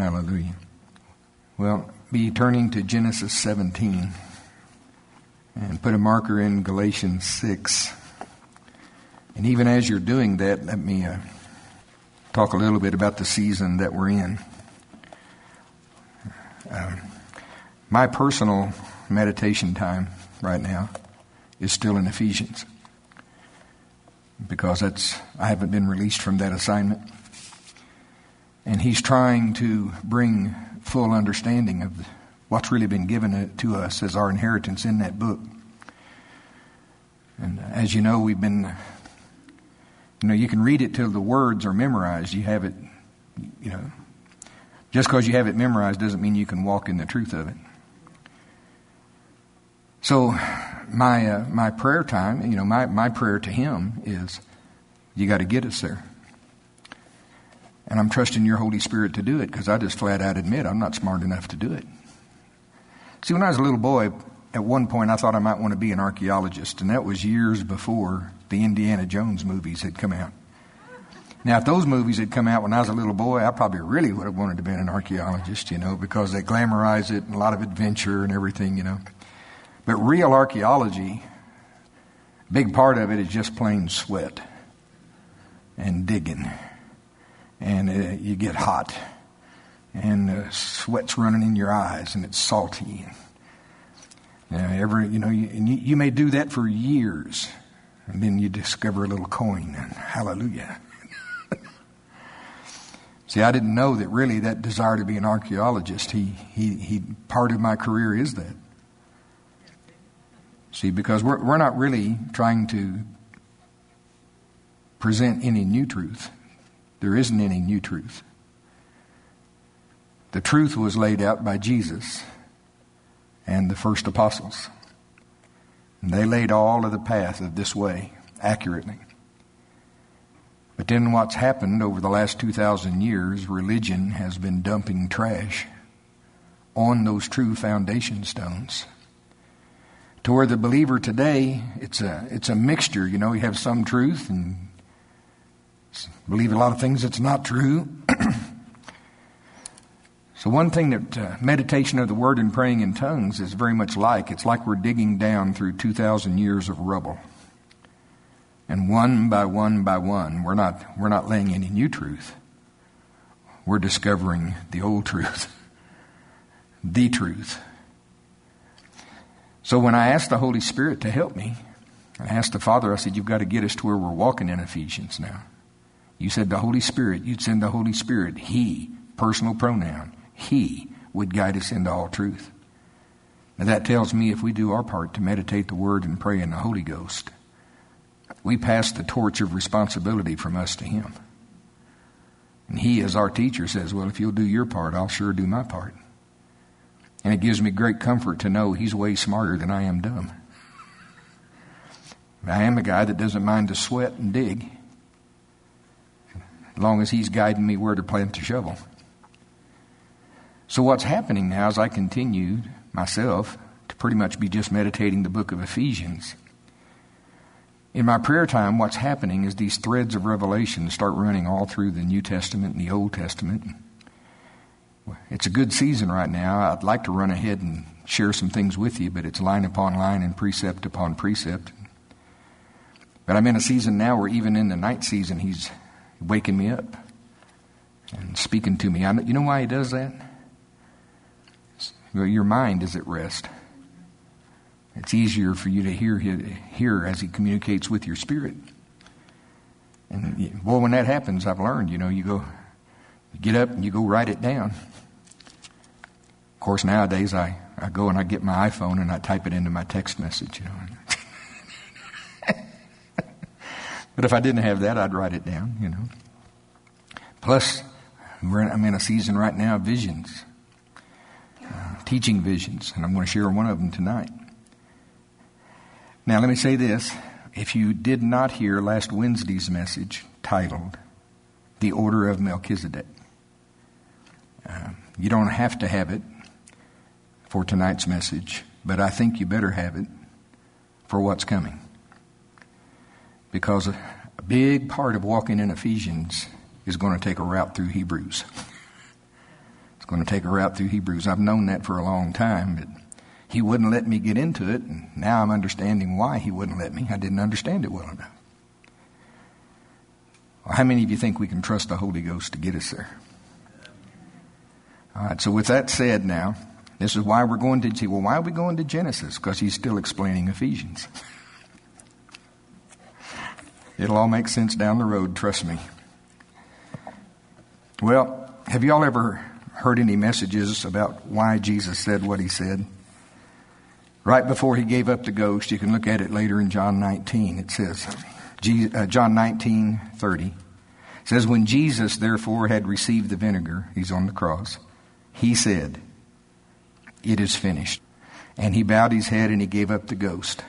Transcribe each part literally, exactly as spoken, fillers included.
Hallelujah. Well, be turning to Genesis seventeen and put a marker in Galatians six. And even as you're doing that, let me uh, talk a little bit about the season that we're in. Uh, my personal meditation time right now is still in Ephesians, because that's I haven't been released from that assignment. And he's trying to bring full understanding of what's really been given to us as our inheritance in that book. And as you know, we've been, you know, you can read it till the words are memorized. You have it, you know, just because you have it memorized doesn't mean you can walk in the truth of it. So my uh, my prayer time, you know, my, my prayer to him is, you got to get us there. And I'm trusting your Holy Spirit to do it, because I just flat out admit I'm not smart enough to do it. See, when I was a little boy, at one point I thought I might want to be an archaeologist, and that was years before the Indiana Jones movies had come out. Now, if those movies had come out when I was a little boy, I probably really would have wanted to be an archaeologist, you know, because they glamorize it and a lot of adventure and everything, you know. But real archaeology, a big part of it is just plain sweat and digging. And uh, you get hot, and uh, sweat's running in your eyes, and it's salty. And, uh, every, you know, you, and you, you may do that for years, and then you discover a little coin, and hallelujah. See, I didn't know that really that desire to be an archaeologist, he, he, he, part of my career is that. See, because we're, we're not really trying to present any new truth. There isn't any new truth. The truth was laid out by Jesus and the first apostles. And they laid all of the path of this way accurately. But then what's happened over the last two thousand years, religion has been dumping trash on those true foundation stones. To where the believer today, it's a, it's a mixture. You know, you have some truth and believe a lot of things that's not true. So one thing that uh, meditation of the Word and praying in tongues is very much like, it's like we're digging down through two thousand years of rubble. And one by one by one, we're not, we're not laying any new truth. We're discovering the old truth, the truth. So when I asked the Holy Spirit to help me, I asked the Father, I said, you've got to get us to where we're walking in Ephesians now. You said the Holy Spirit, you'd send the Holy Spirit, He, personal pronoun, He would guide us into all truth. Now that tells me if we do our part to meditate the Word and pray in the Holy Ghost, we pass the torch of responsibility from us to Him. And He, as our teacher, says, well, if you'll do your part, I'll sure do my part. And it gives me great comfort to know He's way smarter than I am dumb. I am a guy that doesn't mind to sweat and dig, as long as He's guiding me where to plant the shovel. So what's happening now is I continue myself to pretty much be just meditating the book of Ephesians. In my prayer time, what's happening is these threads of revelation start running all through the New Testament and the Old Testament. It's a good season right now. I'd like to run ahead and share some things with you, but it's line upon line and precept upon precept. But I'm in a season now where even in the night season, He's waking me up and speaking to me. I know, you know why He does that? Well, your mind is at rest. It's easier for you to hear hear as He communicates with your spirit. And boy, when that happens, I've learned, you know, you go, you get up and you go write it down. Of course, nowadays I, I go and I get my iPhone and I type it into my text message, you know. But if I didn't have that, I'd write it down, you know. Plus, we're in, I'm in a season right now of visions, uh, teaching visions, and I'm going to share one of them tonight. Now, let me say this. If you did not hear last Wednesday's message titled, The Order of Melchizedek, uh, you don't have to have it for tonight's message, but I think you better have it for what's coming. Because a, a big part of walking in Ephesians is going to take a route through Hebrews. going to take a route through Hebrews. I've known that for a long time, but he wouldn't let me get into it, and now I'm understanding why he wouldn't let me. I didn't understand it well enough. Well, how many of you think we can trust the Holy Ghost to get us there? All right, so with that said now, this is why we're going to, well, why are we going to Genesis? Because he's still explaining Ephesians. It'll all make sense down the road, trust me. Well, have you all ever heard any messages about why Jesus said what he said? Right before he gave up the ghost, you can look at it later in John nineteen. It says, John nineteen thirty. It says, when Jesus therefore had received the vinegar, he's on the cross, he said, it is finished. And he bowed his head and he gave up the ghost.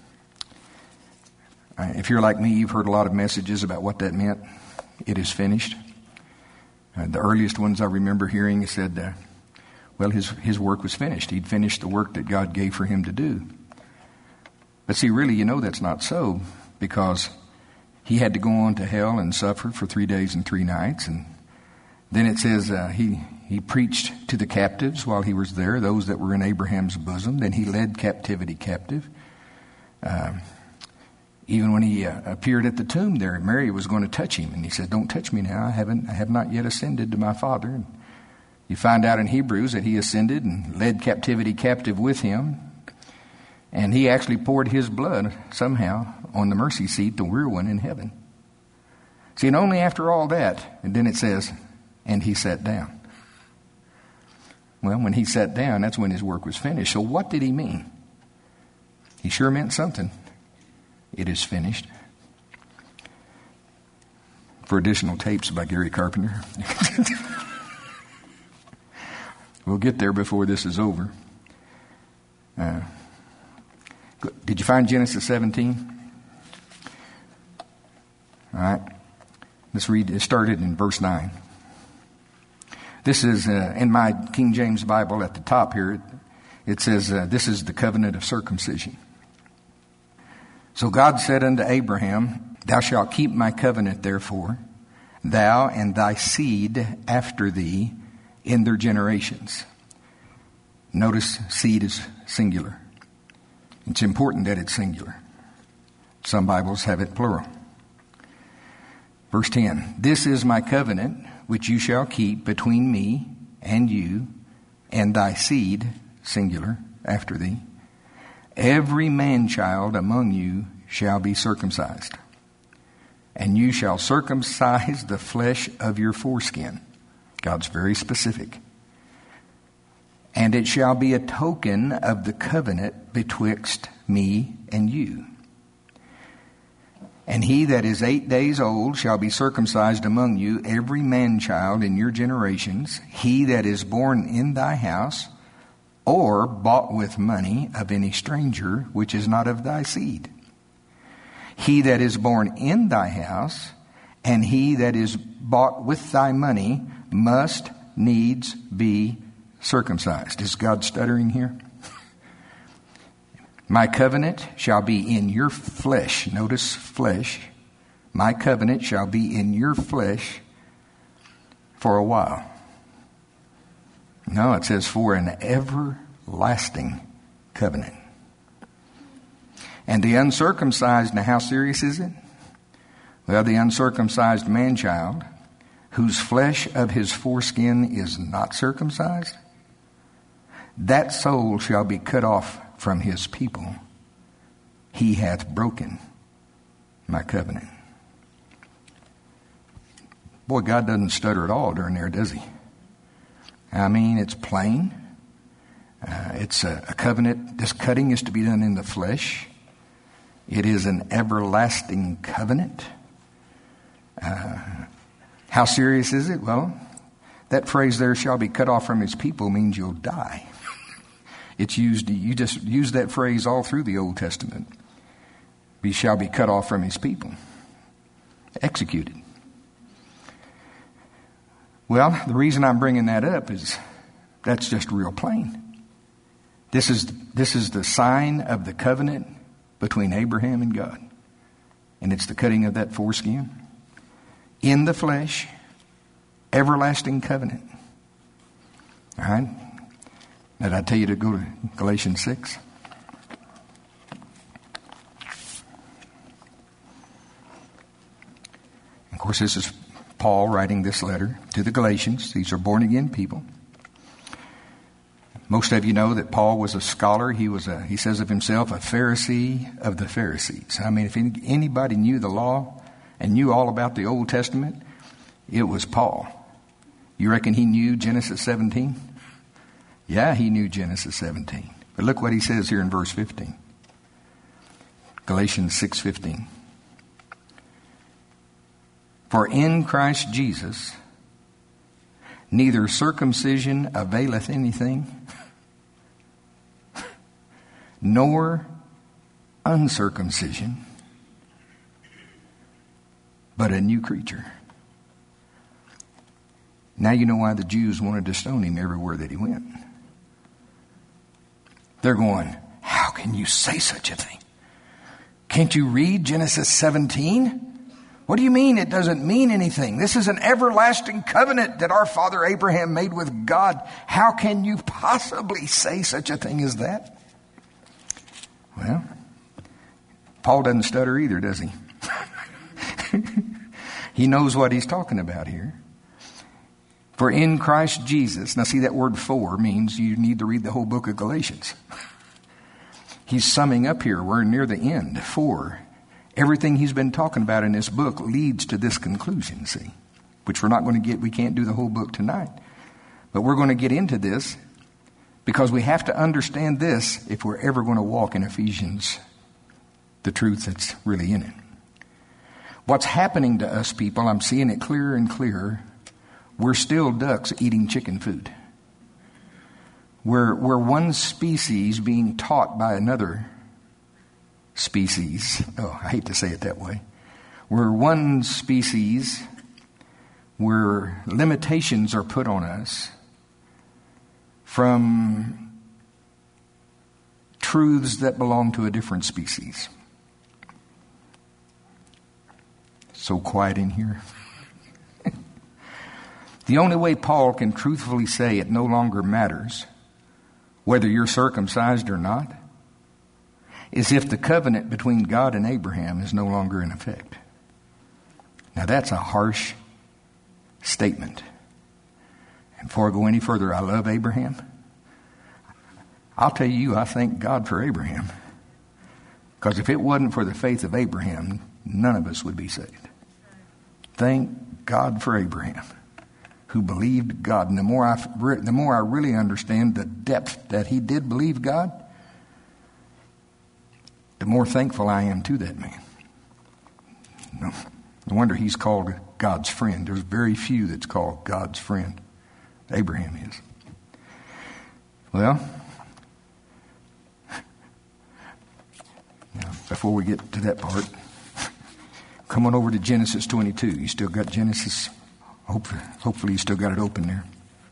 Uh, if you're like me, you've heard a lot of messages about what that meant. It is finished. Uh, the earliest ones I remember hearing said, uh, well, his, his work was finished. He'd finished the work that God gave for him to do. But see, really, you know that's not so, because he had to go on to hell and suffer for three days and three nights. And then it says uh, he, he preached to the captives while he was there, those that were in Abraham's bosom. Then he led captivity captive. Uh, even when he uh, appeared at the tomb there, Mary was going to touch him. And he said, don't touch me now. I haven't, I have not yet ascended to my Father. And you find out in Hebrews that he ascended and led captivity captive with him. And he actually poured his blood somehow on the mercy seat, the real one in heaven. See, and only after all that, and then it says, and he sat down. Well, when he sat down, that's when his work was finished. So what did he mean? He sure meant something. It is finished. For additional tapes by Gary Carpenter. We'll get there before this is over. Uh, did you find Genesis seventeen? All right. Let's read. It started in verse nine. This is uh, in my King James Bible at the top here. It, it says, uh, this is the covenant of circumcision. So God said unto Abraham, thou shalt keep my covenant, therefore, thou and thy seed after thee in their generations. Notice seed is singular. It's important that it's singular. Some Bibles have it plural. Verse ten, this is my covenant which you shall keep between me and you and thy seed, singular, after thee. Every man-child among you shall be circumcised, and you shall circumcise the flesh of your foreskin. God's very specific. And it shall be a token of the covenant betwixt me and you. And he that is eight days old shall be circumcised among you, every man-child in your generations, he that is born in thy house, or bought with money of any stranger which is not of thy seed. He that is born in thy house, and he that is bought with thy money, must needs be circumcised. Is God stuttering here? My covenant shall be in your flesh. Notice flesh. My covenant shall be in your flesh for a while. No, it says for an everlasting covenant. And the uncircumcised, now how serious is it? Well, the uncircumcised man-child, whose flesh of his foreskin is not circumcised, that soul shall be cut off from his people. He hath broken my covenant. Boy, God doesn't stutter at all during there, does he? I mean, it's plain. Uh, it's a, a covenant. This cutting is to be done in the flesh. It is an everlasting covenant. Uh, how serious is it? Well, that phrase there, shall be cut off from his people, means you'll die. It's used, you just use that phrase all through the Old Testament. He shall be cut off from his people. Executed. Well, the reason I'm bringing that up is that's just real plain. This is, this is the sign of the covenant between Abraham and God. And it's the cutting of that foreskin. In the flesh, everlasting covenant. All right? Did I tell you to go to Galatians six? Of course, this is Paul writing this letter to the Galatians. These are born-again people. Most of you know that Paul was a scholar. He was a, he says of himself, a Pharisee of the Pharisees. I mean, if anybody knew the law and knew all about the Old Testament, it was Paul. You reckon he knew Genesis seventeen? Yeah, he knew Genesis seventeen. But look what he says here in verse fifteen. Galatians six fifteen. For in Christ Jesus, neither circumcision availeth anything, nor uncircumcision, but a new creature. Now you know why the Jews wanted to stone him everywhere that he went. They're going, how can you say such a thing? Can't you read Genesis seventeen? What do you mean it doesn't mean anything? This is an everlasting covenant that our father Abraham made with God. How can you possibly say such a thing as that? Well, Paul doesn't stutter either, does he? He knows what he's talking about here. For in Christ Jesus, now see that word for means you need to read the whole book of Galatians. He's summing up here. We're near the end. For everything he's been talking about in this book leads to this conclusion, see, which we're not going to get. We can't do the whole book tonight. But we're going to get into this because we have to understand this if we're ever going to walk in Ephesians, the truth that's really in it. What's happening to us people, I'm seeing it clearer and clearer. We're still ducks eating chicken food. We're, we're one species being taught by another species. Oh, I hate to say it that way. We're one species where limitations are put on us from truths that belong to a different species. So quiet in here. The only way Paul can truthfully say it no longer matters whether you're circumcised or not is if the covenant between God and Abraham is no longer in effect. Now that's a harsh statement. And before I go any further, I love Abraham. I'll tell you, I thank God for Abraham. Because if it wasn't for the faith of Abraham, none of us would be saved. Thank God for Abraham, who believed God. And the more I, the more I really understand the depth that he did believe God, the more thankful I am to that man. No, no wonder he's called God's friend. There's very few that's called God's friend. Abraham is. Well, now, before we get to that part, come on over to Genesis twenty-two. You still got Genesis? Hopefully, hopefully you still got it open there.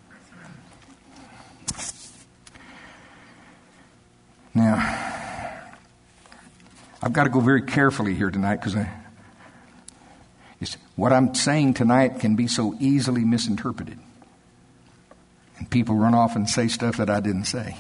Now, I've got to go very carefully here tonight because I, what I'm saying tonight can be so easily misinterpreted. And people run off and say stuff that I didn't say.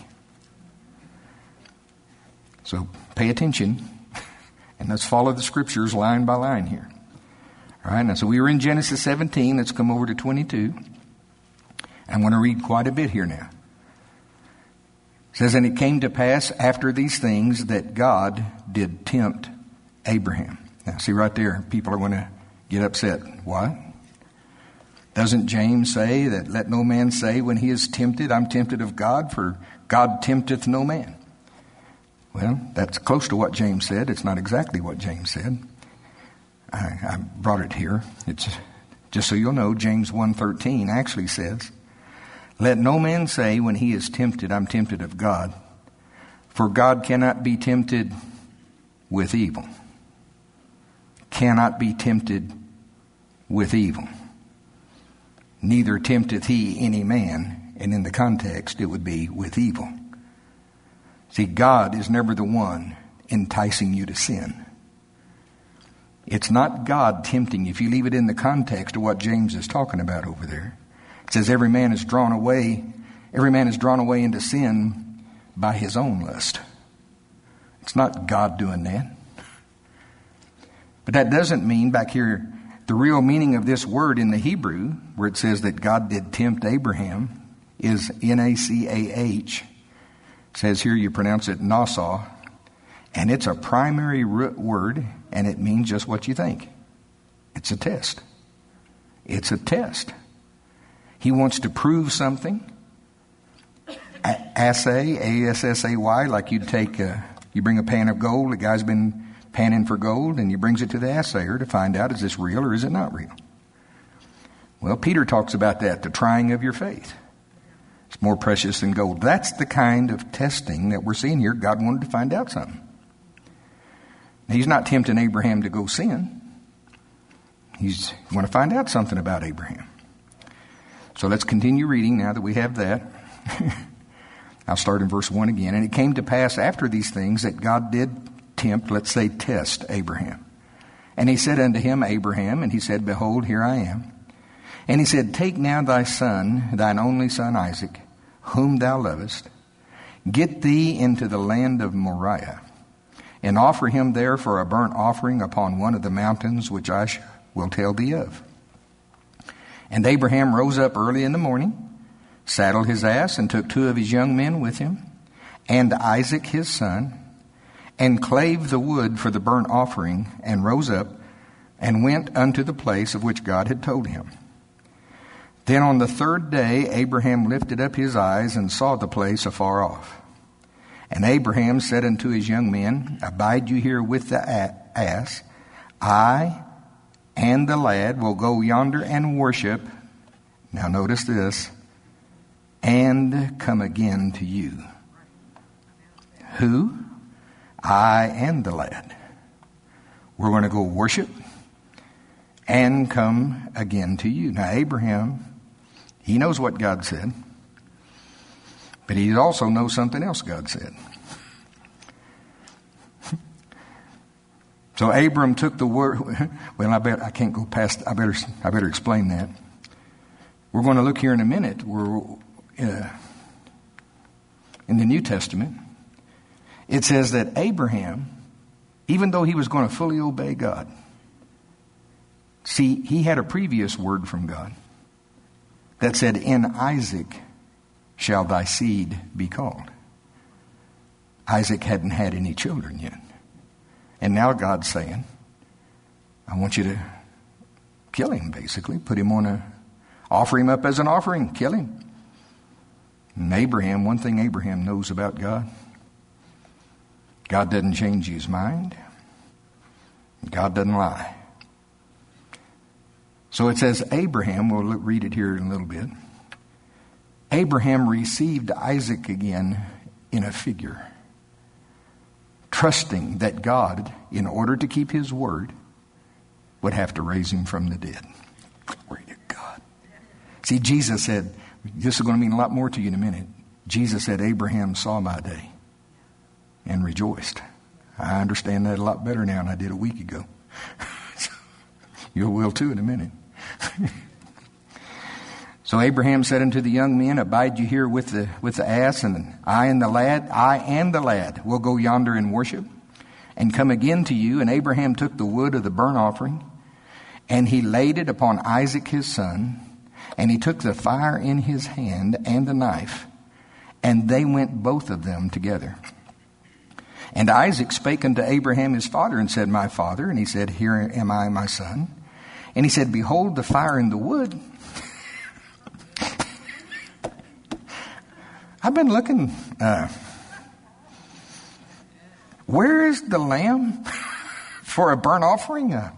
So pay attention and let's follow the scriptures line by line here. All right, now so we were in Genesis seventeen. Let's come over to twenty-two. I'm going to read quite a bit here now. It says, and it came to pass after these things that God did tempt Abraham. Now, see right there, people are going to get upset. What? Doesn't James say that let no man say when he is tempted, I'm tempted of God, for God tempteth no man? Well, that's close to what James said. It's not exactly what James said. I, I brought it here. It's just so you'll know, James one thirteen actually says, let no man say when he is tempted, I'm tempted of God. For God cannot be tempted with evil. Cannot be tempted with evil. Neither tempteth he any man. And in the context, it would be with evil. See, God is never the one enticing you to sin. It's not God tempting you. If you leave it in the context of what James is talking about over there. It says every man is drawn away, Every man is drawn away into sin by his own lust. It's not God doing that. But that doesn't mean, back here, the real meaning of this word in the Hebrew, where it says that God did tempt Abraham, is N A C A H. It says here you pronounce it Nassau. And it's a primary root word, and it means just what you think. It's a test. It's a test. He wants to prove something. A- assay, A S S A Y, like you'd take, a, you bring a pan of gold, the guy's been panning for gold, and he brings it to the assayer to find out, is this real or is it not real? Well, Peter talks about that, the trying of your faith. It's more precious than gold. That's the kind of testing that we're seeing here. God wanted to find out something. He's not tempting Abraham to go sin. He's going to find out something about Abraham. So let's continue reading now that we have that. I'll start in verse one again. And it came to pass after these things that God did tempt, let's say test, Abraham. And he said unto him, Abraham, and he said, Behold, here I am. And he said, Take now thy son, thine only son Isaac, whom thou lovest, get thee into the land of Moriah, and offer him there for a burnt offering upon one of the mountains which I sh- will tell thee of. And Abraham rose up early in the morning, saddled his ass, and took two of his young men with him, and Isaac his son, and clave the wood for the burnt offering, and rose up, and went unto the place of which God had told him. Then on the third day Abraham lifted up his eyes, and saw the place afar off. And Abraham said unto his young men, Abide you here with the ass. I and the lad will go yonder and worship. Now notice this. And come again to you. Who? I and the lad. We're going to go worship and come again to you. Now Abraham, he knows what God said. But he also knows something else God said. So Abram took the word. Well, I bet I can't go past. I better. I better explain that. We're going to look here in a minute. We're uh, in the New Testament. It says that Abraham, even though he was going to fully obey God, see, he had a previous word from God that said, "In Isaac shall thy seed be called." Isaac hadn't had any children yet. And now God's saying, I want you to kill him, basically. Put him on a, offer him up as an offering. Kill him. And Abraham, one thing Abraham knows about God, God doesn't change his mind. God doesn't lie. So it says Abraham, we'll read it here in a little bit. Abraham received Isaac again in a figure, trusting that God, in order to keep his word, would have to raise him from the dead. Glory to God. See, Jesus said, this is going to mean a lot more to you in a minute. Jesus said, Abraham saw my day and rejoiced. I understand that a lot better now than I did a week ago. You will too in a minute. So Abraham said unto the young men, Abide you here with the with the ass, and I and the lad, I and the lad will go yonder and worship, and come again to you. And Abraham took the wood of the burnt offering, and he laid it upon Isaac his son, and he took the fire in his hand and the knife, and they went both of them together. And Isaac spake unto Abraham his father, and said, My father. And he said, Here am I, my son. And he said, Behold the fire and the wood. I've been looking. Uh, where is the lamb for a burnt offering? Uh,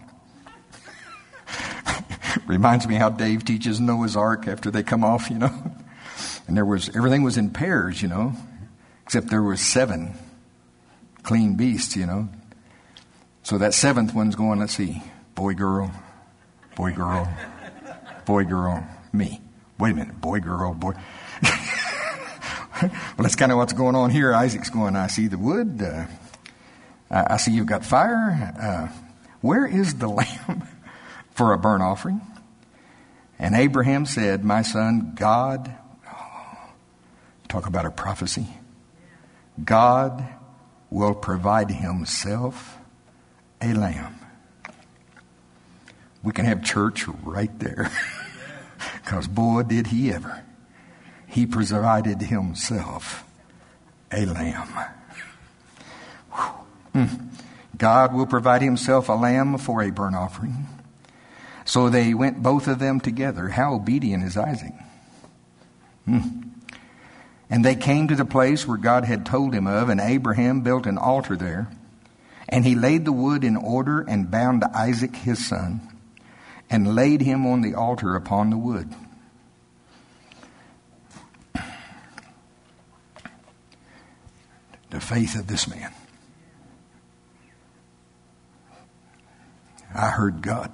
reminds me how Dave teaches Noah's Ark after they come off, you know. And there was everything was in pairs, you know, except there was seven clean beasts, you know. So that seventh one's going, let's see, boy, girl, boy, girl, boy, girl, me. Wait a minute, boy, girl, boy. Well, that's kind of what's going on here. Isaac's going, I see the wood. Uh, I see you've got fire. Uh, where is the lamb for a burnt offering? And Abraham said, My son, God, oh, Talk about a prophecy. God will provide himself a lamb. We can have church right there. Because boy, did he ever. He provided himself a lamb. Mm. God will provide himself a lamb for a burnt offering. So they went both of them together. How obedient is Isaac? Mm. And they came to the place where God had told him of, and Abraham built an altar there. And he laid the wood in order and bound Isaac his son, and laid him on the altar upon the wood. The faith of this man. I heard God.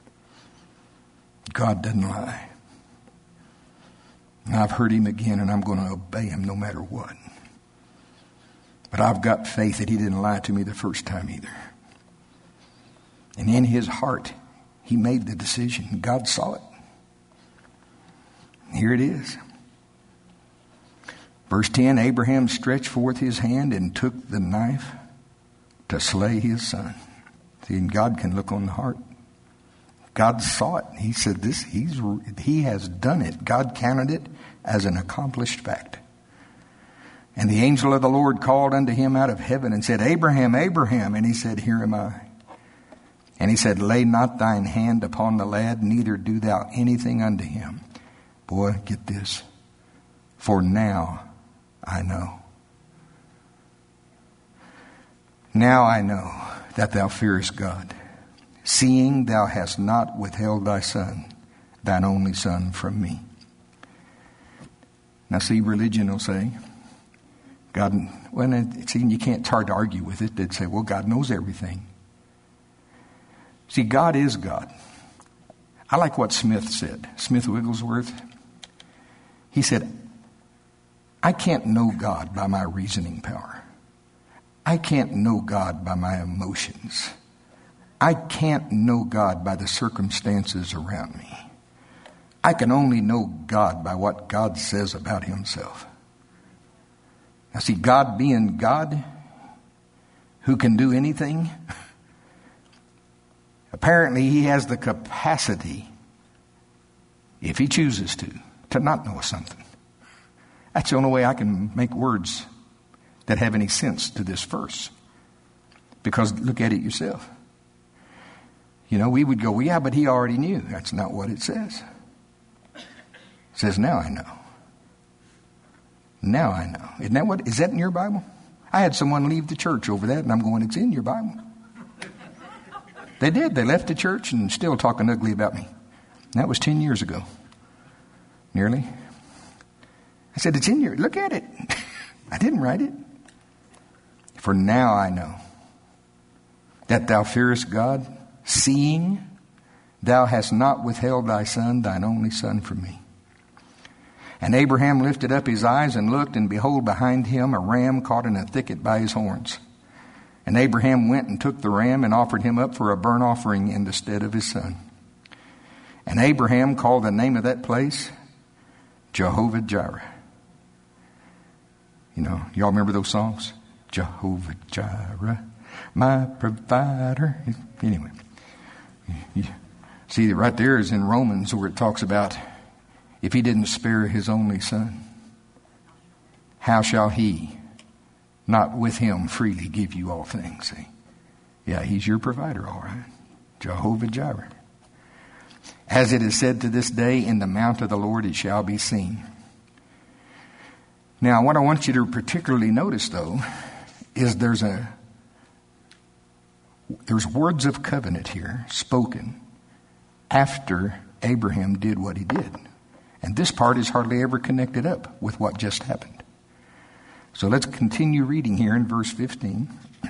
God doesn't lie. And I've heard him again, and I'm going to obey him no matter what. But I've got faith that he didn't lie to me the first time either. And in his heart, he made the decision. God saw it. Here it is. Verse ten, Abraham stretched forth his hand and took the knife to slay his son. See, and God can look on the heart. God saw it. He said, "This. He's he has done it." God counted it as an accomplished fact. And the angel of the Lord called unto him out of heaven and said, "Abraham, Abraham." And he said, "Here am I." And he said, "Lay not thine hand upon the lad, neither do thou anything unto him." Boy, get this. For now I know. Now I know that thou fearest God, seeing thou hast not withheld thy son, thine only son, from me. Now see, religion will say, God, well, see, you can't, it's hard to argue with it. They'd say, well, God knows everything. See, God is God. I like what Smith said, Smith Wigglesworth. He said, I can't know God by my reasoning power. I can't know God by my emotions. I can't know God by the circumstances around me. I can only know God by what God says about himself. Now see, God being God, who can do anything, apparently he has the capacity, if he chooses to, to not know something. That's the only way I can make words that have any sense to this verse. Because look at it yourself. You know, we would go, well, yeah, but he already knew. That's not what it says. It says, now I know. Now I know. Isn't that what, is that in your Bible? I had someone leave the church over that, and I'm going, it's in your Bible. They did. They left the church and still talking ugly about me. And that was ten years ago. Nearly. I said, it's in your, look at it. I didn't write it. For now I know that thou fearest God, seeing thou hast not withheld thy son, thine only son, from me. And Abraham lifted up his eyes and looked, and behold, behind him a ram caught in a thicket by his horns. And Abraham went and took the ram and offered him up for a burnt offering in the stead of his son. And Abraham called the name of that place Jehovah Jireh. You know, y'all remember those songs? Jehovah Jireh, my provider. Anyway, you see, right there is in Romans where it talks about if he didn't spare his only son, how shall he not with him freely give you all things? See? Yeah, he's your provider, all right. Jehovah Jireh. As it is said to this day, in the mount of the Lord it shall be seen. Now, what I want you to particularly notice, though, is there's a there's words of covenant here spoken after Abraham did what he did. And this part is hardly ever connected up with what just happened. So let's continue reading here in verse fifteen.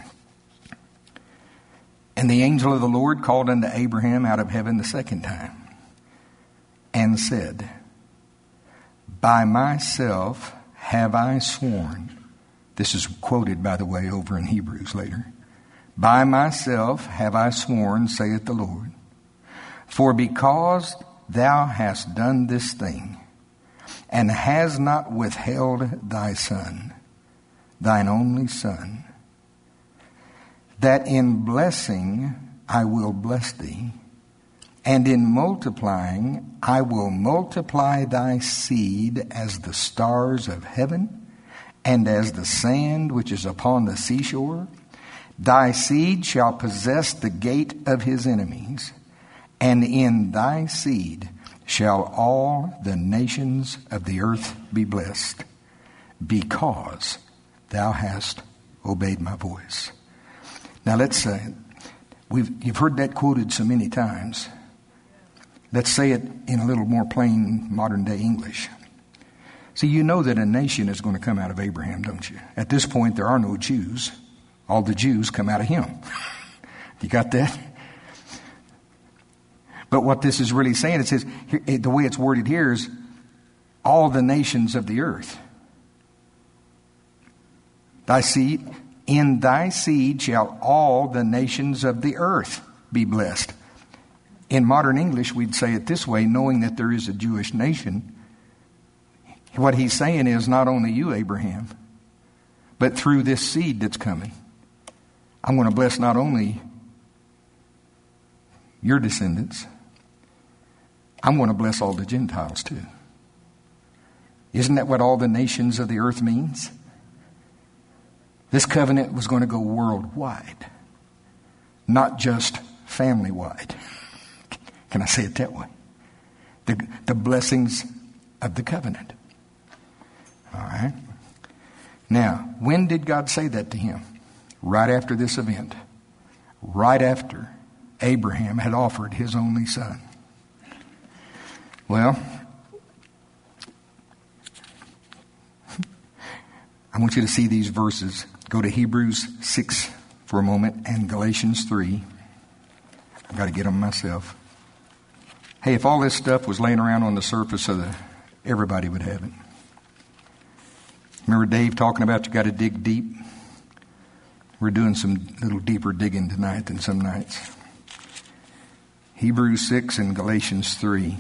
And the angel of the Lord called unto Abraham out of heaven the second time and said, by myself have I sworn. This is quoted, by the way, over in Hebrews later. By myself have I sworn, saith the Lord, for because thou hast done this thing, and has not withheld thy Son, thine only Son, that in blessing I will bless thee, and in multiplying I will multiply thy seed as the stars of heaven, and as the sand which is upon the seashore. Thy seed shall possess the gate of his enemies, and in thy seed shall all the nations of the earth be blessed, because thou hast obeyed my voice. Now let's say, we've, you've heard that quoted so many times. Let's say it in a little more plain modern day English. See, you know that a nation is going to come out of Abraham, don't you? At this point, there are no Jews. All the Jews come out of him. You got that? But what this is really saying, it says, the way it's worded here is, all the nations of the earth. Thy seed, in thy seed shall all the nations of the earth be blessed. In modern English, we'd say it this way, knowing that there is a Jewish nation. What he's saying is, not only you, Abraham, but through this seed that's coming, I'm going to bless not only your descendants, I'm going to bless all the Gentiles too. Isn't that what all the nations of the earth means? This covenant was going to go worldwide, not just family-wide. Can I say it that way? The, the blessings of the covenant. All right. Now, when did God say that to him? Right after this event. Right after Abraham had offered his only son. Well, I want you to see these verses. Go to Hebrews six for a moment and Galatians three. I've got to get them myself. Hey, if all this stuff was laying around on the surface of the, everybody would have it. Remember Dave talking about you got to dig deep? We're doing some little deeper digging tonight than some nights. Hebrews six and Galatians three.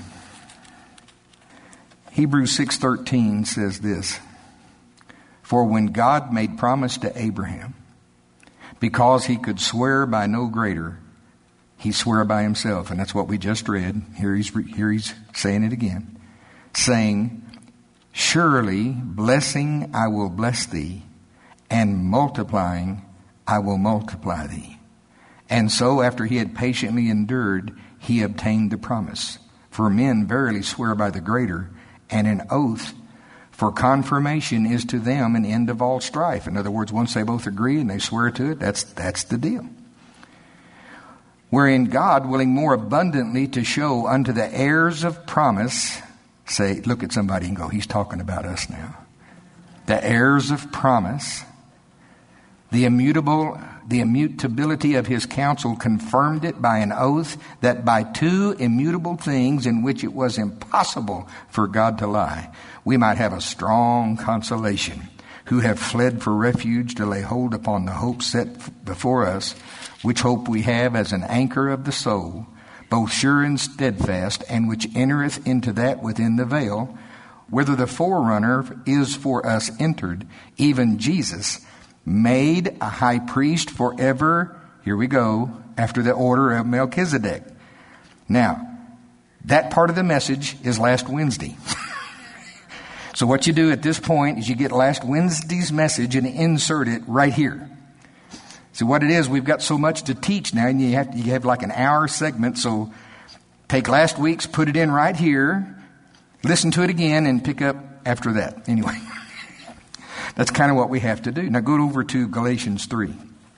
Hebrews six thirteen says this. For when God made promise to Abraham, because he could swear by no greater, he swore by himself. And that's what we just read. Here he's, here he's saying it again. Saying, surely blessing I will bless thee, and multiplying I will multiply thee. And so after he had patiently endured, he obtained the promise. For men verily swear by the greater, and an oath for confirmation is to them an end of all strife. In other words, once they both agree and they swear to it, that's that's the deal. Wherein God, willing more abundantly to show unto the heirs of promise, say, look at somebody and go, he's talking about us now. The heirs of promise, the immutable, the immutability of his counsel confirmed it by an oath, that by two immutable things in which it was impossible for God to lie, we might have a strong consolation, who have fled for refuge to lay hold upon the hope set before us, which hope we have as an anchor of the soul, both sure and steadfast, and which entereth into that within the veil, whither the forerunner is for us entered, even Jesus, made a high priest forever, here we go, after the order of Melchizedek. Now, that part of the message is last Wednesday. So what you do at this point is you get last Wednesday's message and insert it right here. So what it is, we've got so much to teach now, and you have, you have like an hour segment, so take last week's, put it in right here, listen to it again, and pick up after that. Anyway, that's kind of what we have to do. Now go over to Galatians three.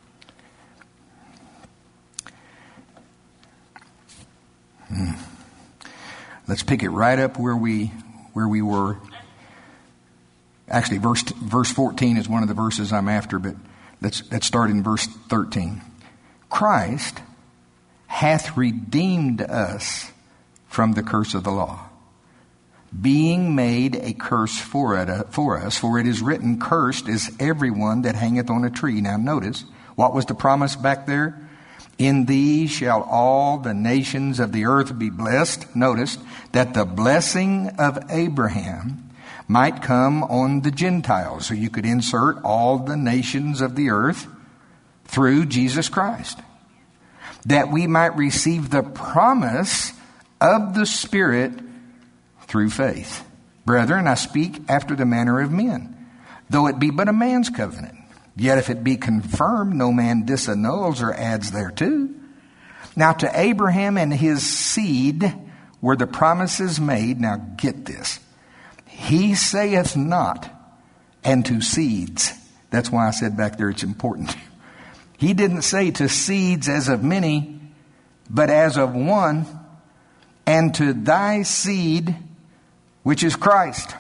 Hmm. Let's pick it right up where we where we were. Actually, verse verse fourteen is one of the verses I'm after, but let's let's start in verse thirteen. Christ hath redeemed us from the curse of the law, being made a curse for it for us, for it is written, cursed is everyone that hangeth on a tree. Now notice, what was the promise back there? In thee shall all the nations of the earth be blessed. Notice that the blessing of Abraham might come on the Gentiles. So you could insert all the nations of the earth through Jesus Christ. That we might receive the promise of the Spirit through faith. Brethren, I speak after the manner of men, though it be but a man's covenant. Yet if it be confirmed, no man disannuls or adds thereto. Now to Abraham and his seed were the promises made. Now get this. He saith not, and to seeds. That's why I said back there it's important. He didn't say to seeds as of many, but as of one, and to thy seed, which is Christ.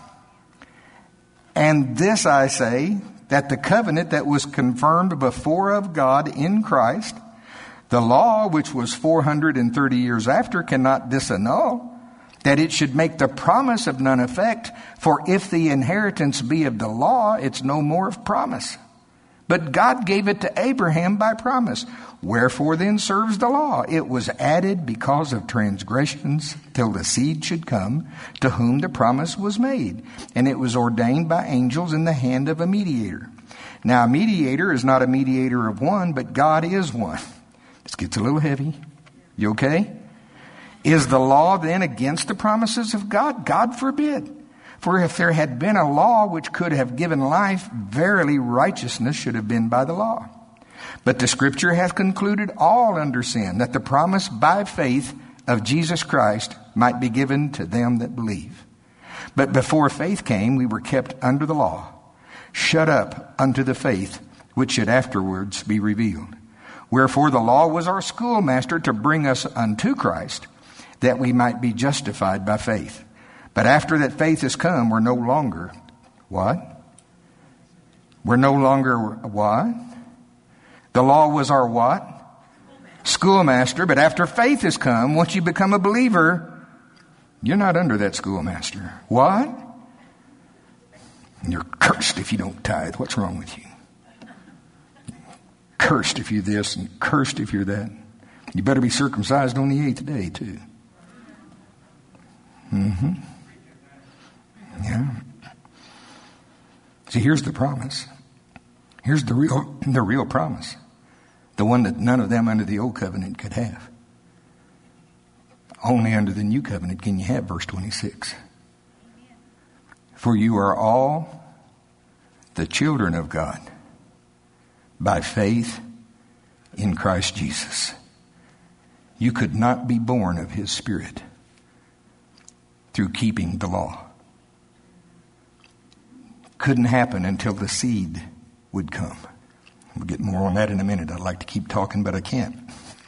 And this I say, that the covenant that was confirmed before of God in Christ, the law which was four hundred thirty years after cannot disannul, that it should make the promise of none effect. For if the inheritance be of the law, it's no more of promise. But God gave it to Abraham by promise. Wherefore then serves the law? It was added because of transgressions till the seed should come, to whom the promise was made. And it was ordained by angels in the hand of a mediator. Now a mediator is not a mediator of one, but God is one. This gets a little heavy. You okay? Is the law then against the promises of God? God forbid. For if there had been a law which could have given life, verily righteousness should have been by the law. But the Scripture hath concluded all under sin, that the promise by faith of Jesus Christ might be given to them that believe. But before faith came, we were kept under the law, shut up unto the faith which should afterwards be revealed. Wherefore the law was our schoolmaster to bring us unto Christ, that we might be justified by faith. But after that faith has come, we're no longer, what? We're no longer, what? The law was our what? Schoolmaster. But after faith has come, once you become a believer, you're not under that schoolmaster. What? You're cursed if you don't tithe. What's wrong with you? Cursed if you're this and cursed if you're that. You better be circumcised on the eighth day too. Mm-hmm. Yeah. See, here's the promise. Here's the real, the real promise. The one that none of them under the old covenant could have. Only under the new covenant can you have verse twenty-six. For you are all the children of God by faith in Christ Jesus. You could not be born of His Spirit through keeping the law. Couldn't happen until the seed would come. We'll get more on that in a minute. I'd like to keep talking, but I can't.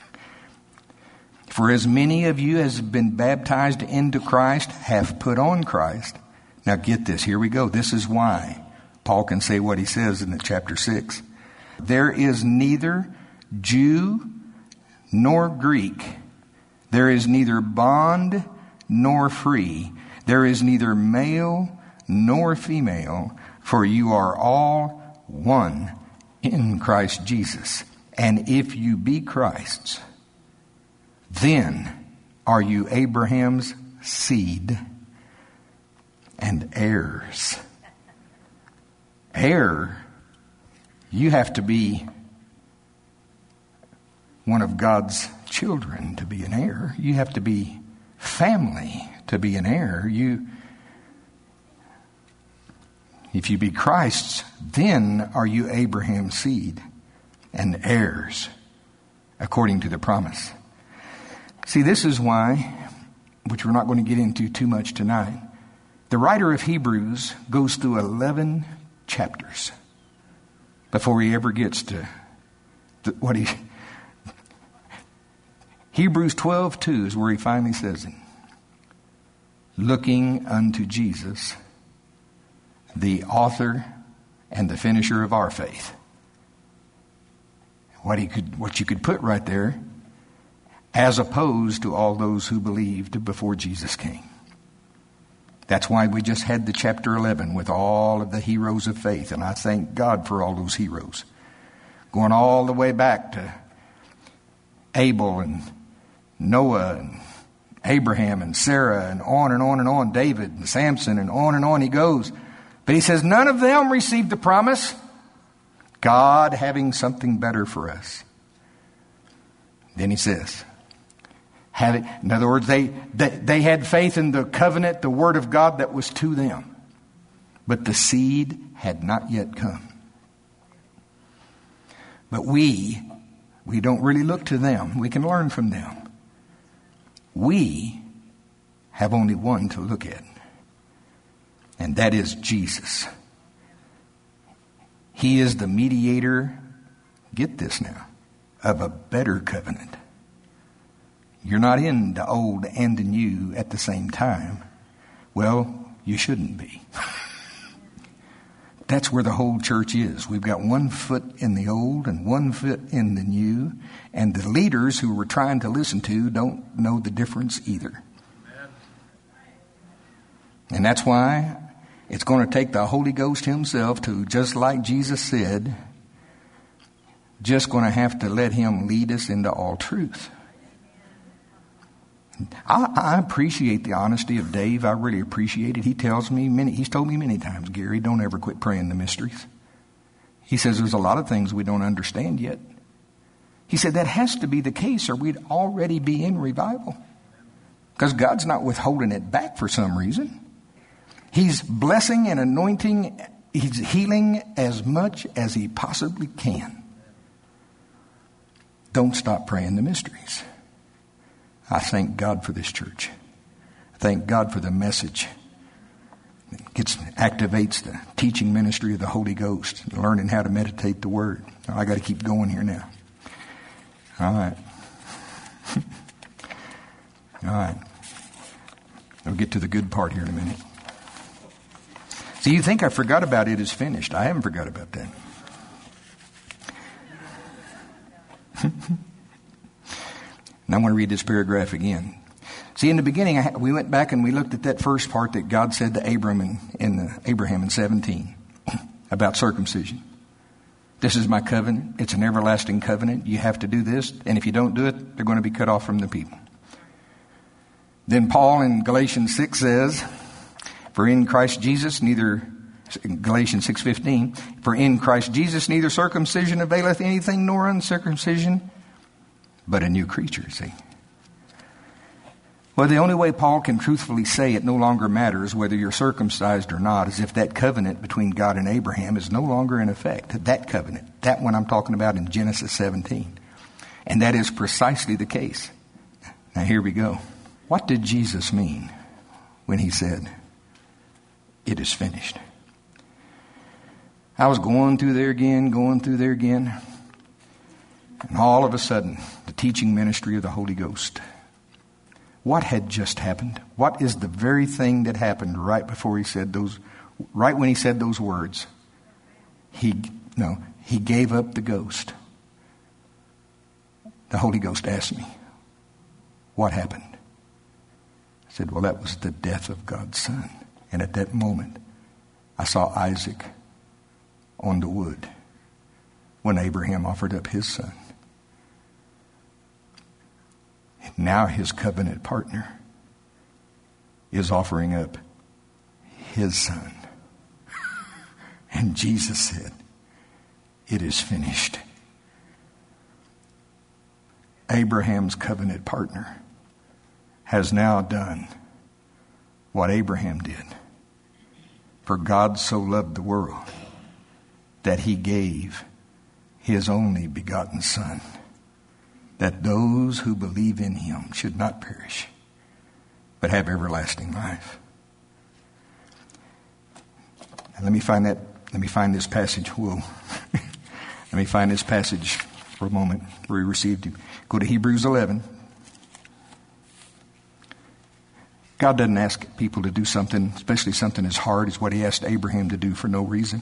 For as many of you as have been baptized into Christ have put on Christ. Now get this, here we go. This is why Paul can say what he says in the chapter six. There is neither Jew nor Greek. There is neither bond nor free. There is neither male nor female, for you are all one in Christ Jesus. And if you be Christ's, then are you Abraham's seed and heirs. Heir, you have to be one of God's children to be an heir. You have to be family to be an heir. You, if you be Christ's, then are you Abraham's seed and heirs according to the promise. See, this is why, which we're not going to get into too much tonight, the writer of Hebrews goes through eleven chapters before he ever gets to the, what he... Hebrews twelve two is where he finally says it. Looking unto Jesus, the author and the finisher of our faith. What he could, what you could put right there, as opposed to all those who believed before Jesus came. That's why we just had the chapter eleven with all of the heroes of faith. And I thank God for all those heroes. Going all the way back to Abel and Noah and Abraham and Sarah and on and on and on, David and Samson and on and on he goes. But he says none of them received the promise, God having something better for us. Then he says, have it. In other words, they, they, they had faith in the covenant, the word of God that was to them. But the seed had not yet come. But we, we don't really look to them. We can learn from them. We have only one to look at. And that is Jesus. He is the mediator, get this now, of a better covenant. You're not in the old and the new at the same time. Well, you shouldn't be. That's where the whole church is. We've got one foot in the old and one foot in the new. And the leaders who we're trying to listen to don't know the difference either. Amen. And that's why it's going to take the Holy Ghost himself to, just like Jesus said, just going to have to let him lead us into all truth. I, I appreciate the honesty of Dave. I really appreciate it. He tells me many, he's told me many times, Gary, don't ever quit praying the mysteries. He says there's a lot of things we don't understand yet. He said that has to be the case or we'd already be in revival. Because God's not withholding it back for some reason. He's blessing and anointing. He's healing as much as he possibly can. Don't stop praying the mysteries. I thank God for this church. I thank God for the message. It gets, activates the teaching ministry of the Holy Ghost, learning how to meditate the Word. I got to keep going here now. All right. All right. We'll get to the good part here in a minute. See, you think I forgot about it is finished. I haven't forgot about that. And I'm going to read this paragraph again. See, in the beginning, I, we went back and we looked at that first part that God said to Abram in, in the, Abraham in seventeen about circumcision. This is my covenant. It's an everlasting covenant. You have to do this. And if you don't do it, they're going to be cut off from the people. Then Paul in Galatians six says, for in Christ Jesus, neither, Galatians six fifteen, for in Christ Jesus, neither circumcision availeth anything nor uncircumcision, but a new creature, see. Well, the only way Paul can truthfully say it no longer matters whether you're circumcised or not is if that covenant between God and Abraham is no longer in effect. That covenant, that one I'm talking about in Genesis seventeen. And that is precisely the case. Now here we go. What did Jesus mean when he said, it is finished? I was going through there again, going through there again. And all of a sudden, the teaching ministry of the Holy Ghost. What had just happened? What is the very thing that happened right before he said those, right when he said those words? He, no, he gave up the ghost. The Holy Ghost asked me, what happened? I said, well, that was the death of God's Son. And at that moment, I saw Isaac on the wood when Abraham offered up his son. Now his covenant partner is offering up his son. And Jesus said, it is finished. Abraham's covenant partner has now done what Abraham did. For God so loved the world that he gave his only begotten Son, that those who believe in him should not perish, but have everlasting life. And let me find that, let me find this passage. Whoa. Let me find this passage for a moment where he received him. Go to Hebrews eleven. God doesn't ask people to do something, especially something as hard as what he asked Abraham to do for no reason.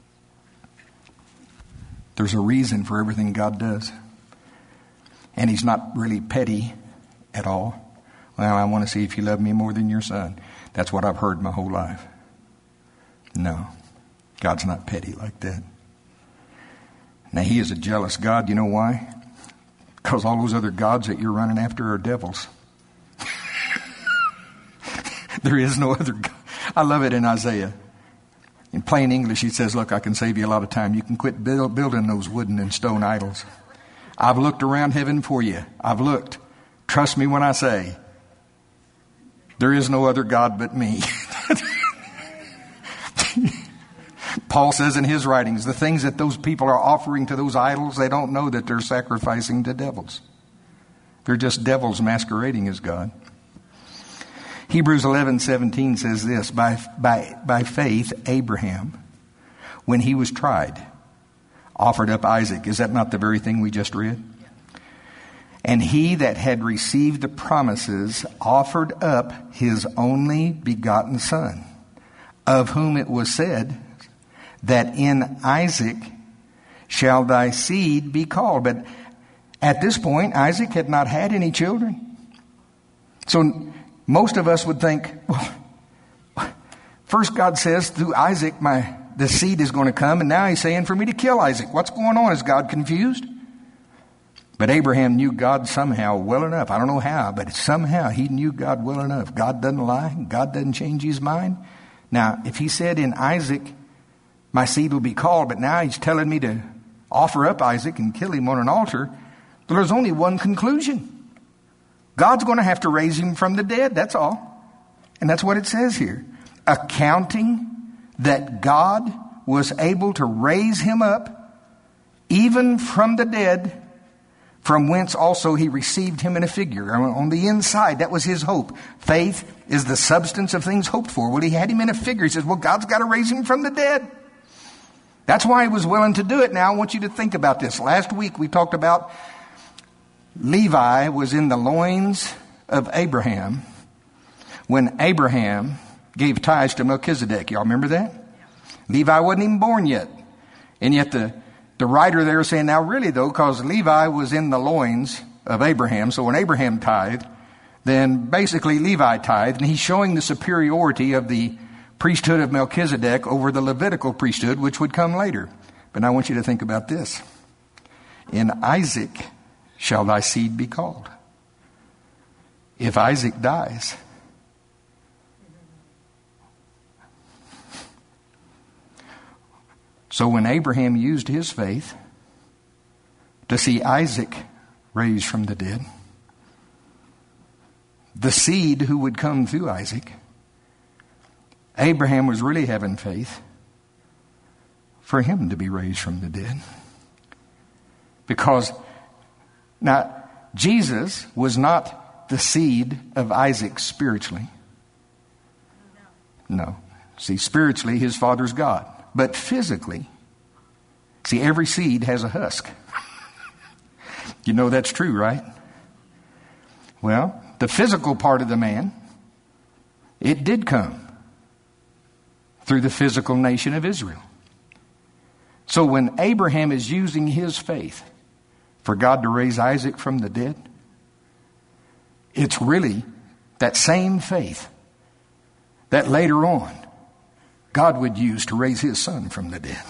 There's a reason for everything God does. And he's not really petty at all. Well, I want to see if you love me more than your son. That's what I've heard my whole life. No, God's not petty like that. Now, he is a jealous God. You know why? Because all those other gods that you're running after are devils. There is no other God. I love it in Isaiah. In plain English, he says, look, I can save you a lot of time. You can quit build, building those wooden and stone idols. I've looked around heaven for you. I've looked. Trust me when I say, there is no other God but me. Paul says in his writings, the things that those people are offering to those idols, they don't know that they're sacrificing to devils. They're just devils masquerading as God. Hebrews eleven seventeen says this, by, by, by faith, Abraham, when he was tried, offered up Isaac. Is that not the very thing we just read? And he that had received the promises offered up his only begotten son, of whom it was said that in Isaac shall thy seed be called. But at this point, Isaac had not had any children. So most of us would think, well, first God says through Isaac, my the seed is going to come. And now he's saying for me to kill Isaac. What's going on? Is God confused? But Abraham knew God somehow well enough. I don't know how, but somehow he knew God well enough. God doesn't lie. God doesn't change his mind. Now, if he said in Isaac, my seed will be called, but now he's telling me to offer up Isaac and kill him on an altar, well, there's only one conclusion. God's going to have to raise him from the dead, that's all. And that's what it says here. Accounting that God was able to raise him up, even from the dead, from whence also he received him in a figure. On the inside, that was his hope. Faith is the substance of things hoped for. Well, he had him in a figure. He says, well, God's got to raise him from the dead. That's why he was willing to do it. Now, I want you to think about this. Last week, we talked about Levi was in the loins of Abraham when Abraham gave tithes to Melchizedek. Y'all remember that? Levi wasn't even born yet. And yet the, the writer there is saying, now really though, because Levi was in the loins of Abraham, so when Abraham tithed, then basically Levi tithed, and he's showing the superiority of the priesthood of Melchizedek over the Levitical priesthood, which would come later. But now I want you to think about this. In Isaac shall thy seed be called. If Isaac dies, so when Abraham used his faith to see Isaac raised from the dead, the seed who would come through Isaac, Abraham was really having faith for him to be raised from the dead. Because now, Jesus was not the seed of Isaac spiritually. No. See, spiritually, his father's God. But physically, see, every seed has a husk. You know that's true, right? Well, the physical part of the man, it did come through the physical nation of Israel. So when Abraham is using his faith for God to raise Isaac from the dead, it's really that same faith that later on God would use to raise his son from the dead.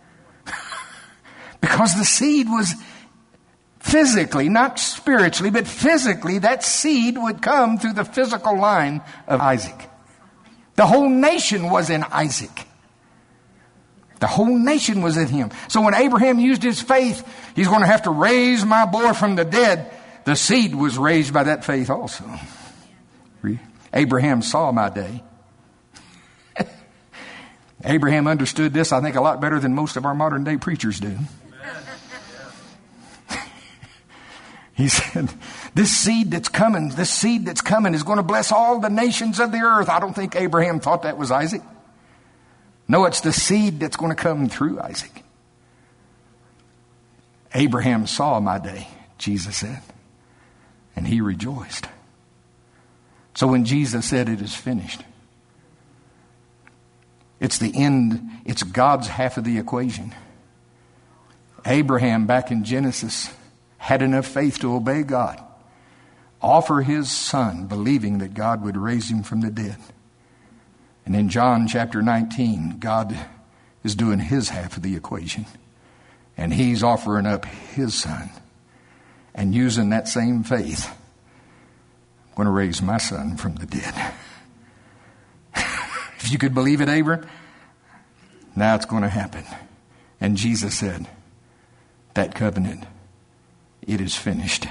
Because the seed was physically, not spiritually, but physically, that seed would come through the physical line of Isaac. The whole nation was in Isaac. The whole nation was in him. So when Abraham used his faith, he's going to have to raise my boy from the dead. The seed was raised by that faith also. Abraham saw my day. Abraham understood this, I think, a lot better than most of our modern day preachers do. He said, this seed that's coming, this seed that's coming is going to bless all the nations of the earth. I don't think Abraham thought that was Isaac. No, it's the seed that's going to come through Isaac. Abraham saw my day, Jesus said, and he rejoiced. So when Jesus said it is finished, it's the end, it's God's half of the equation. Abraham, back in Genesis, had enough faith to obey God, offer his son, believing that God would raise him from the dead. And in John chapter nineteen, God is doing his half of the equation. And he's offering up his son. And using that same faith, I'm going to raise my son from the dead. If you could believe it, Abram, now it's going to happen. And Jesus said, that covenant, it is finished.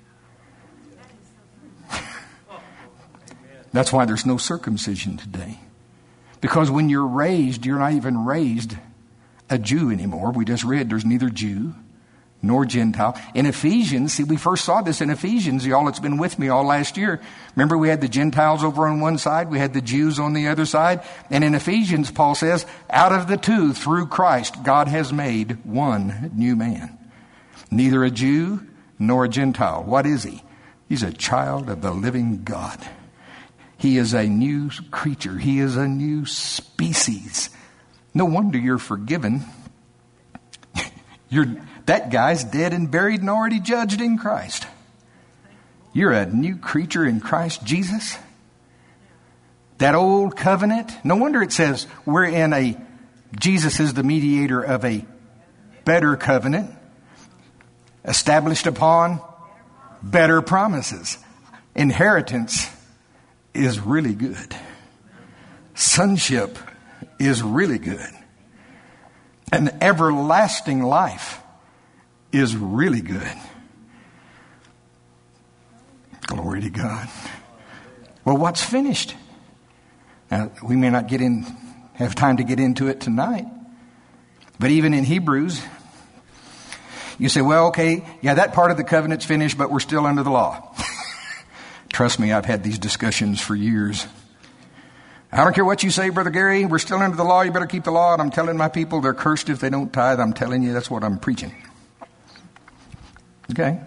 That's why there's no circumcision today. Because when you're raised, you're not even raised a Jew anymore. We just read there's neither Jew nor Gentile. In Ephesians, see, we first saw this in Ephesians, y'all that's been with me all last year. Remember, we had the Gentiles over on one side, we had the Jews on the other side. And in Ephesians, Paul says, out of the two, through Christ, God has made one new man. Neither a Jew nor a Gentile. What is he? He's a child of the living God. He is a new creature. He is a new species. No wonder you're forgiven. You're, that guy's dead and buried and already judged in Christ. You're a new creature in Christ Jesus. That old covenant, no wonder it says we're in a, Jesus is the mediator of a better covenant, established upon better promises. Inheritance is really good. Sonship is really good. And everlasting life is really good. Glory to God. Well, what's finished? Now, we may not get in, have time to get into it tonight. But even in Hebrews, you say, well, okay, yeah, that part of the covenant's finished, but we're still under the law. Trust me, I've had these discussions for years. I don't care what you say, Brother Gary, we're still under the law, you better keep the law. And I'm telling my people they're cursed if they don't tithe. I'm telling you, that's what I'm preaching. Okay?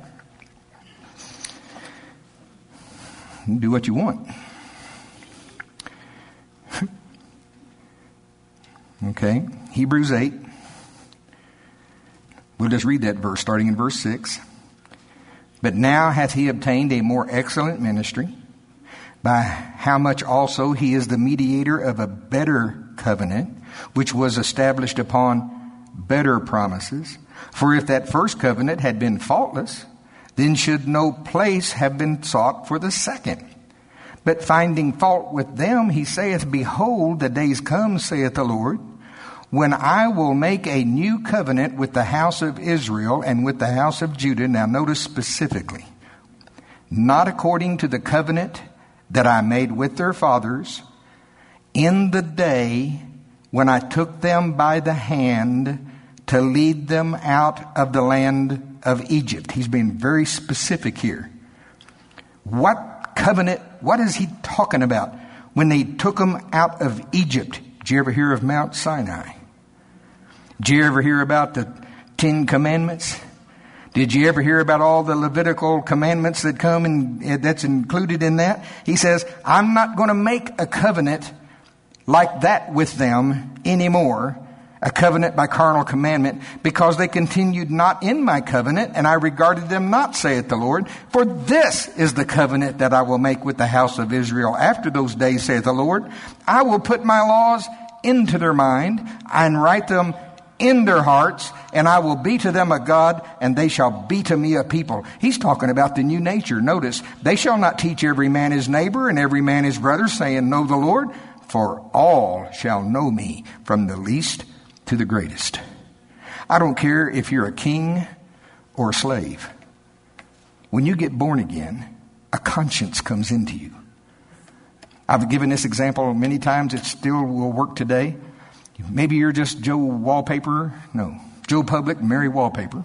Do what you want. Okay, Hebrews eight. We'll just read that verse, starting in verse six. But now hath he obtained a more excellent ministry, by how much also he is the mediator of a better covenant, which was established upon better promises. For if that first covenant had been faultless, then should no place have been sought for the second. But finding fault with them, he saith, behold, the days come, saith the Lord, when I will make a new covenant with the house of Israel and with the house of Judah. Now notice specifically, not according to the covenant that I made with their fathers in the day when I took them by the hand to lead them out of the land of Egypt. He's being very specific here. What covenant, what is he talking about when they took them out of Egypt? Did you ever hear of Mount Sinai? Did you ever hear about the Ten Commandments? Did you ever hear about all the Levitical commandments that come and that's included in that? He says, I'm not going to make a covenant like that with them anymore, a covenant by carnal commandment, because they continued not in my covenant, and I regarded them not, saith the Lord. For this is the covenant that I will make with the house of Israel after those days, saith the Lord. I will put my laws into their mind and write them in their hearts, and I will be to them a God, and they shall be to me a people. He's talking about the new nature. Notice, they shall not teach every man his neighbor and every man his brother, saying, know the Lord, for all shall know me, from the least to the greatest. I don't care if you're a king or a slave. When you get born again, a conscience comes into you. I've given this example many times. It still will work today. Maybe you're just Joe Wallpaper. No, Joe Public, Mary Wallpaper.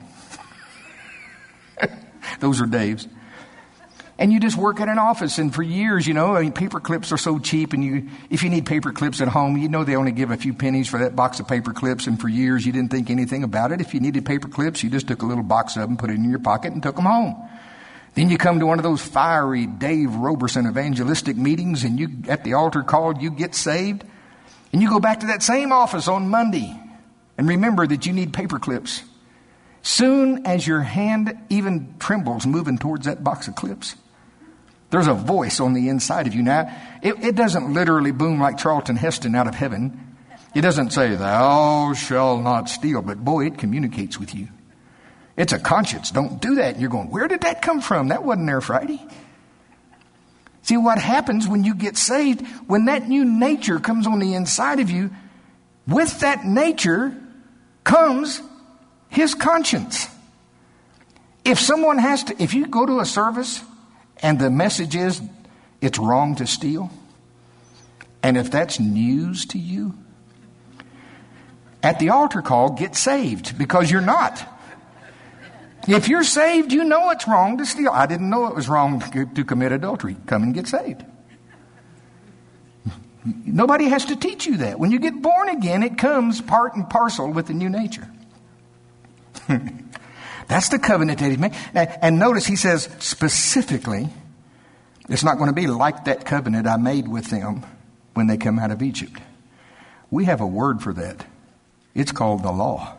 Those are Dave's. And you just work at an office, and for years, you know, I mean, paper clips are so cheap, and you, if you need paper clips at home, you know they only give a few pennies for that box of paper clips, and for years you didn't think anything about it. If you needed paper clips, you just took a little box of them, put it in your pocket, and took them home. Then you come to one of those fiery Dave Roberson evangelistic meetings, and you, at the altar call, you get saved. And you go back to that same office on Monday and remember that you need paper clips. Soon as your hand even trembles moving towards that box of clips, there's a voice on the inside of you. Now, it, it doesn't literally boom like Charlton Heston out of heaven. It doesn't say, thou shalt not steal. But boy, it communicates with you. It's a conscience. Don't do that. And you're going, where did that come from? That wasn't there Friday. See, what happens when you get saved, when that new nature comes on the inside of you, with that nature comes his conscience. If someone has to, if you go to a service and the message is it's wrong to steal, and if that's news to you, at the altar call, get saved, because you're not. If you're saved, you know it's wrong to steal. I didn't know it was wrong to commit adultery. Come and get saved. Nobody has to teach you that. When you get born again, it comes part and parcel with the new nature. That's the covenant that he made. And notice he says specifically, it's not going to be like that covenant I made with them when they come out of Egypt. We have a word for that. It's called the law.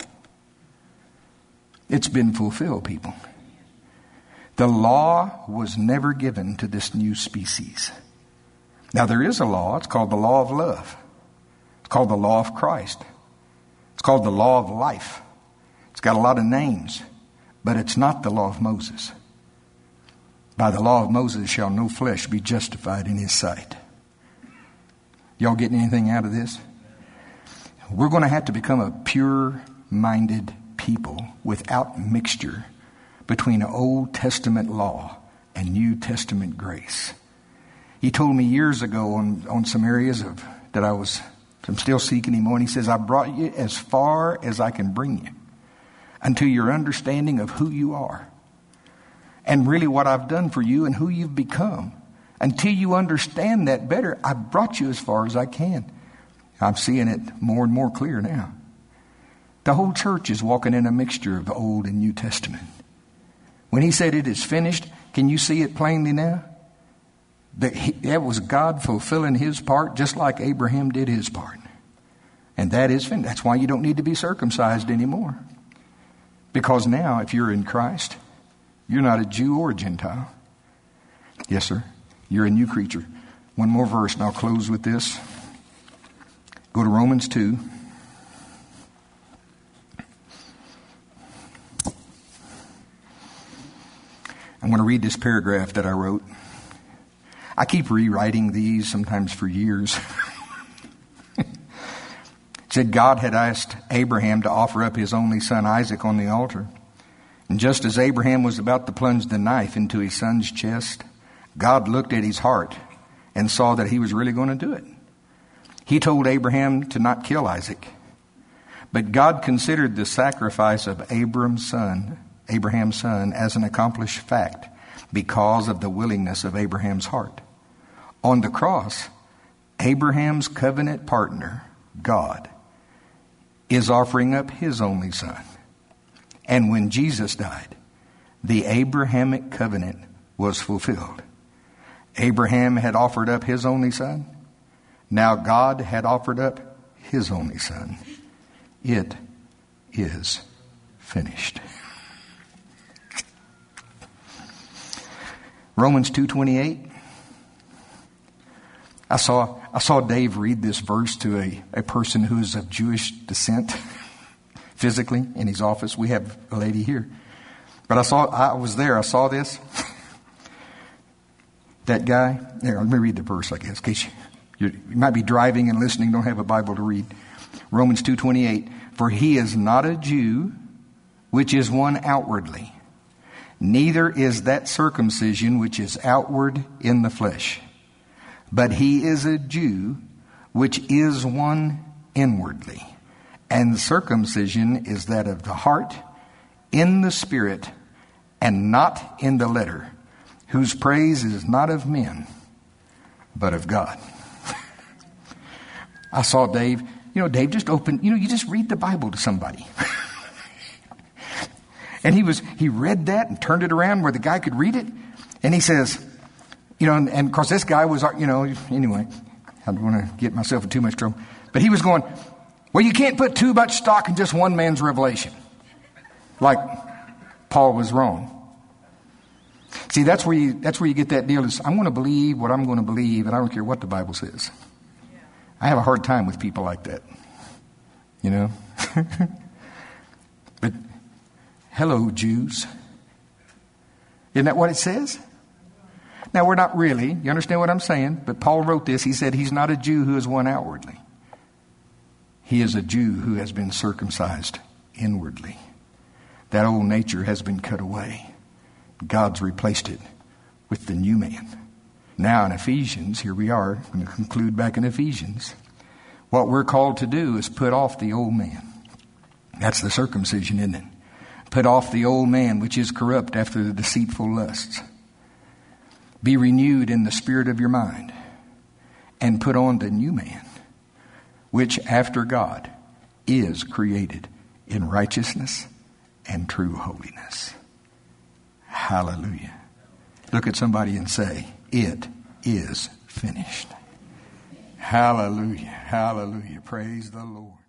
It's been fulfilled, people. The law was never given to this new species. Now, there is a law. It's called the law of love. It's called the law of Christ. It's called the law of life. It's got a lot of names, but it's not the law of Moses. By the law of Moses shall no flesh be justified in his sight. Y'all getting anything out of this? We're going to have to become a pure-minded people without mixture between Old Testament law and New Testament grace. He told me years ago on, on some areas of that I was, I'm still seeking him on. He says, I brought you as far as I can bring you until your understanding of who you are and really what I've done for you and who you've become. Until you understand that better, I brought you as far as I can. I'm seeing it more and more clear now. The whole church is walking in a mixture of the Old and New Testament. When he said it is finished, can you see it plainly now? That it was God fulfilling his part just like Abraham did his part. And that is finished. That's why you don't need to be circumcised anymore. Because now, if you're in Christ, you're not a Jew or a Gentile. Yes, sir. You're a new creature. One more verse and I'll close with this. Go to Romans two. I'm going to read this paragraph that I wrote. I keep rewriting these sometimes for years. It said God had asked Abraham to offer up his only son Isaac on the altar. And just as Abraham was about to plunge the knife into his son's chest, God looked at his heart and saw that he was really going to do it. He told Abraham to not kill Isaac. But God considered the sacrifice of Abraham's son, Abraham's son as an accomplished fact because of the willingness of Abraham's heart. On the cross, Abraham's covenant partner, God, is offering up his only son. And when Jesus died, the Abrahamic covenant was fulfilled. Abraham had offered up his only son. Now God had offered up his only son. It is finished. Romans two twenty-eight. I saw I saw Dave read this verse to a, a person who is of Jewish descent physically in his office. We have a lady here. But I saw I was there, I saw this. That guy, there, let me read the verse, I guess, in case you, you might be driving and listening, don't have a Bible to read. Romans two twenty-eight. For he is not a Jew, which is one outwardly. Neither is that circumcision which is outward in the flesh. But he is a Jew, which is one inwardly. And circumcision is that of the heart, in the spirit, and not in the letter, whose praise is not of men, but of God. I saw Dave, you know, Dave just opened, you know, you just read the Bible to somebody. And he was, he read that and turned it around where the guy could read it. And he says, you know, and, and of course this guy was, you know, anyway, I don't want to get myself in too much trouble. But he was going, well, you can't put too much stock in just one man's revelation. Like Paul was wrong. See, that's where you, that's where you get that deal is, I'm going to believe what I'm going to believe, and I don't care what the Bible says. I have a hard time with people like that. You know? But Hello, Jews. Isn't that what it says? Now, we're not really. You understand what I'm saying? But Paul wrote this. He said he's not a Jew who is one outwardly. He is a Jew who has been circumcised inwardly. That old nature has been cut away. God's replaced it with the new man. Now in Ephesians, here we are, I'm going to conclude back in Ephesians. What we're called to do is put off the old man. That's the circumcision, isn't it? Put off the old man, which is corrupt after the deceitful lusts. Be renewed in the spirit of your mind, and put on the new man, which after God is created in righteousness and true holiness. Hallelujah. Look at somebody and say, it is finished. Hallelujah. Hallelujah. Praise the Lord.